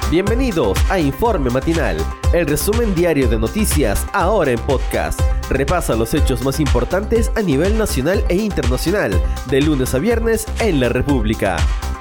Bienvenidos a Informe Matinal, el resumen diario de noticias ahora en podcast. Repasa los hechos más importantes a nivel nacional e internacional, de lunes a viernes en la República.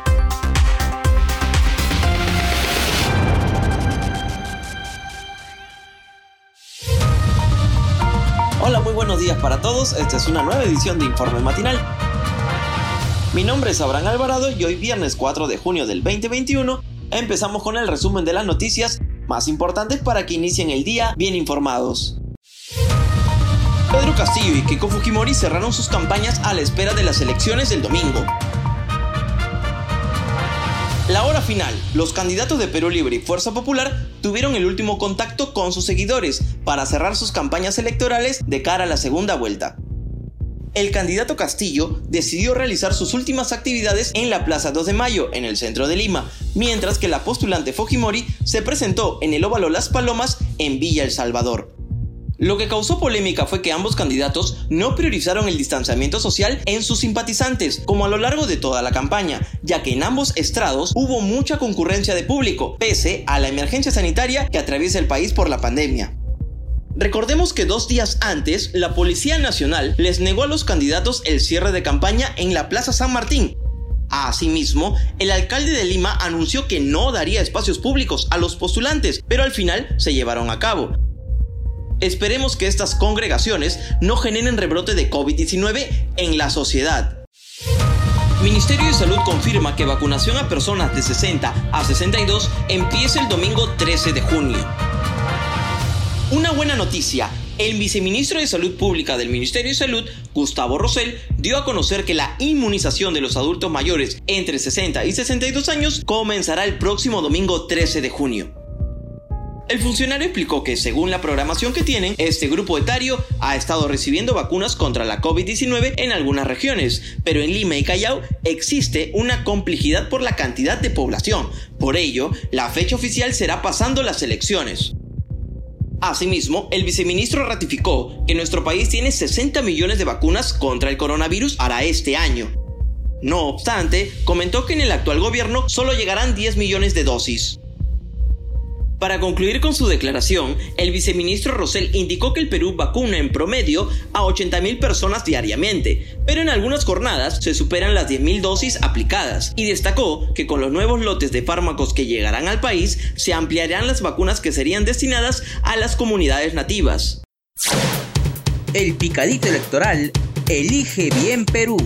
Hola, muy buenos días para todos. Esta es una nueva edición de Informe Matinal. Mi nombre es Abraham Alvarado y hoy viernes 4 de junio del 2021 empezamos con el resumen de las noticias más importantes para que inicien el día bien informados. Pedro Castillo y Keiko Fujimori cerraron sus campañas a la espera de las elecciones del domingo. La hora final, los candidatos de Perú Libre y Fuerza Popular tuvieron el último contacto con sus seguidores para cerrar sus campañas electorales de cara a la segunda vuelta. El candidato Castillo decidió realizar sus últimas actividades en la Plaza 2 de Mayo, en el centro de Lima, mientras que la postulante Fujimori se presentó en el Óvalo Las Palomas, en Villa El Salvador. Lo que causó polémica fue que ambos candidatos no priorizaron el distanciamiento social en sus simpatizantes, como a lo largo de toda la campaña, ya que en ambos estrados hubo mucha concurrencia de público, pese a la emergencia sanitaria que atraviesa el país por la pandemia. Recordemos que 2 días antes, la Policía Nacional les negó a los candidatos el cierre de campaña en la Plaza San Martín. Asimismo, el alcalde de Lima anunció que no daría espacios públicos a los postulantes, pero al final se llevaron a cabo. Esperemos que estas congregaciones no generen rebrote de COVID-19 en la sociedad. Ministerio de Salud confirma que vacunación a personas de 60 a 62 empieza el domingo 13 de junio. Una buena noticia, el viceministro de Salud Pública del Ministerio de Salud, Gustavo Rosell, dio a conocer que la inmunización de los adultos mayores entre 60 y 62 años comenzará el próximo domingo 13 de junio. El funcionario explicó que, según la programación que tienen, este grupo etario ha estado recibiendo vacunas contra la COVID-19 en algunas regiones, pero en Lima y Callao existe una complejidad por la cantidad de población. Por ello, la fecha oficial será pasando las elecciones. Asimismo, el viceministro ratificó que nuestro país tiene 60 millones de vacunas contra el coronavirus para este año. No obstante, comentó que en el actual gobierno solo llegarán 10 millones de dosis. Para concluir con su declaración, el viceministro Rosell indicó que el Perú vacuna en promedio a 80.000 personas diariamente, pero en algunas jornadas se superan las 10.000 dosis aplicadas, y destacó que con los nuevos lotes de fármacos que llegarán al país, se ampliarán las vacunas que serían destinadas a las comunidades nativas. El picadito electoral elige bien Perú.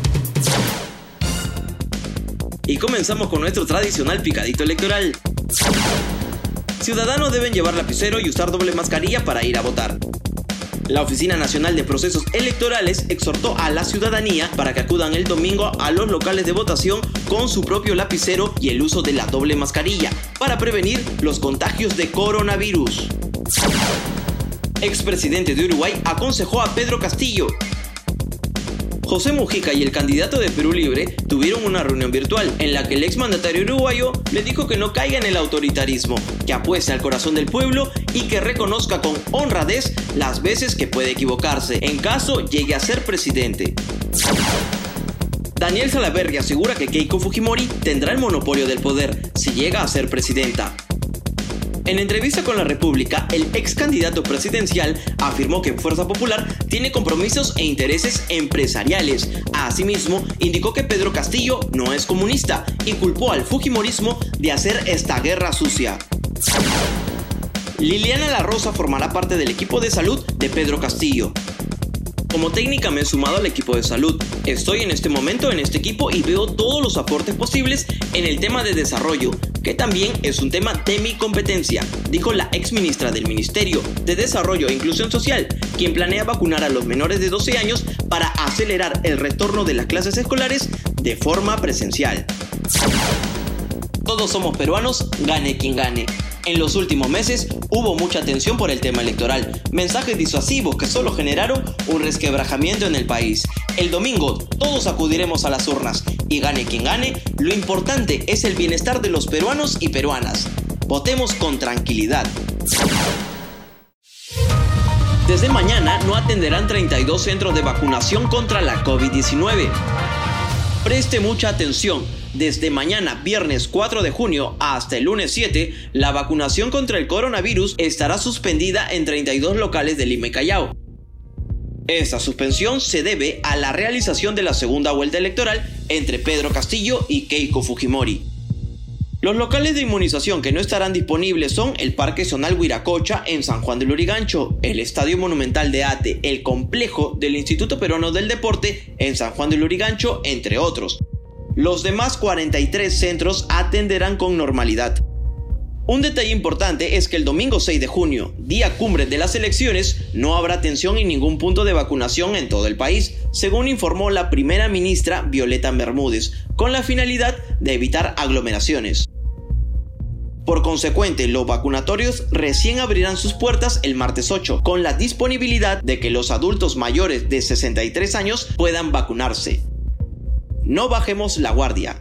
Y comenzamos con nuestro tradicional picadito electoral. Ciudadanos deben llevar lapicero y usar doble mascarilla para ir a votar. La Oficina Nacional de Procesos Electorales exhortó a la ciudadanía para que acudan el domingo a los locales de votación con su propio lapicero y el uso de la doble mascarilla para prevenir los contagios de coronavirus. Expresidente de Uruguay aconsejó a Pedro Castillo. José Mujica y el candidato de Perú Libre tuvieron una reunión virtual en la que el exmandatario uruguayo le dijo que no caiga en el autoritarismo, que apueste al corazón del pueblo y que reconozca con honradez las veces que puede equivocarse en caso llegue a ser presidente. Daniel Salaverry asegura que Keiko Fujimori tendrá el monopolio del poder si llega a ser presidenta. En entrevista con La República, el ex candidato presidencial afirmó que Fuerza Popular tiene compromisos e intereses empresariales. Asimismo, indicó que Pedro Castillo no es comunista y culpó al fujimorismo de hacer esta guerra sucia. Liliana La Rosa formará parte del equipo de salud de Pedro Castillo. Como técnica me he sumado al equipo de salud. Estoy en este momento en este equipo y veo todos los aportes posibles en el tema de desarrollo, que también es un tema de mi competencia, dijo la exministra del Ministerio de Desarrollo e Inclusión Social, quien planea vacunar a los menores de 12 años para acelerar el retorno de las clases escolares de forma presencial. Todos somos peruanos, gane quien gane. En los últimos meses hubo mucha tensión por el tema electoral, mensajes disuasivos que solo generaron un resquebrajamiento en el país. El domingo todos acudiremos a las urnas y gane quien gane, lo importante es el bienestar de los peruanos y peruanas. Votemos con tranquilidad. Desde mañana no atenderán 32 centros de vacunación contra la COVID-19. Preste mucha atención. Desde mañana, viernes 4 de junio, hasta el lunes 7, la vacunación contra el coronavirus estará suspendida en 32 locales de Lima y Callao. Esta suspensión se debe a la realización de la segunda vuelta electoral entre Pedro Castillo y Keiko Fujimori. Los locales de inmunización que no estarán disponibles son el Parque Zonal Huiracocha en San Juan del Lurigancho, el Estadio Monumental de Ate, el complejo del Instituto Peruano del Deporte en San Juan del Lurigancho, entre otros. Los demás 43 centros atenderán con normalidad. Un detalle importante es que el domingo 6 de junio, día cumbre de las elecciones, no habrá atención en ningún punto de vacunación en todo el país, según informó la primera ministra Violeta Bermúdez, con la finalidad de evitar aglomeraciones. Por consecuente, los vacunatorios recién abrirán sus puertas el martes 8, con la disponibilidad de que los adultos mayores de 63 años puedan vacunarse. No bajemos la guardia.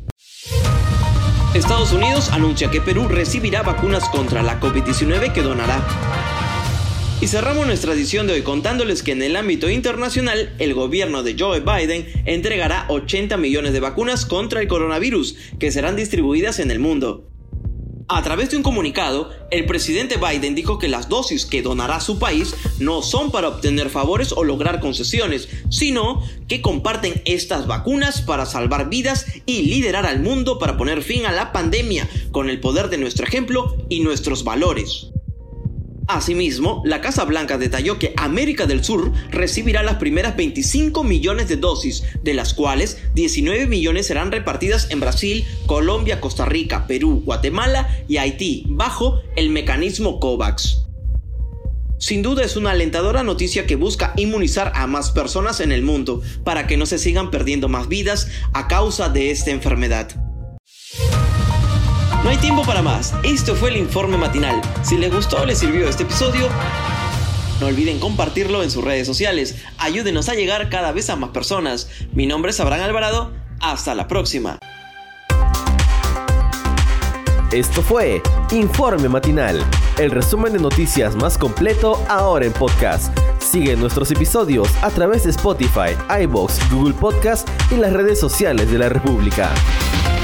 Estados Unidos anuncia que Perú recibirá vacunas contra la COVID-19 que donará. Y cerramos nuestra edición de hoy contándoles que en el ámbito internacional, el gobierno de Joe Biden entregará 80 millones de vacunas contra el coronavirus, que serán distribuidas en el mundo. A través de un comunicado, el presidente Biden dijo que las dosis que donará su país no son para obtener favores o lograr concesiones, sino que comparten estas vacunas para salvar vidas y liderar al mundo para poner fin a la pandemia con el poder de nuestro ejemplo y nuestros valores. Asimismo, la Casa Blanca detalló que América del Sur recibirá las primeras 25 millones de dosis, de las cuales 19 millones serán repartidas en Brasil, Colombia, Costa Rica, Perú, Guatemala y Haití, bajo el mecanismo COVAX. Sin duda es una alentadora noticia que busca inmunizar a más personas en el mundo, para que no se sigan perdiendo más vidas a causa de esta enfermedad. No hay tiempo para más, esto fue el informe matinal. Si les gustó o les sirvió este episodio, no olviden compartirlo en sus redes sociales. Ayúdenos a llegar cada vez a más personas. Mi nombre es Abraham Alvarado, hasta la próxima. Esto fue Informe Matinal, el resumen de noticias más completo ahora en podcast. Sigue nuestros episodios a través de Spotify, iVoox, Google Podcast y las redes sociales de la República.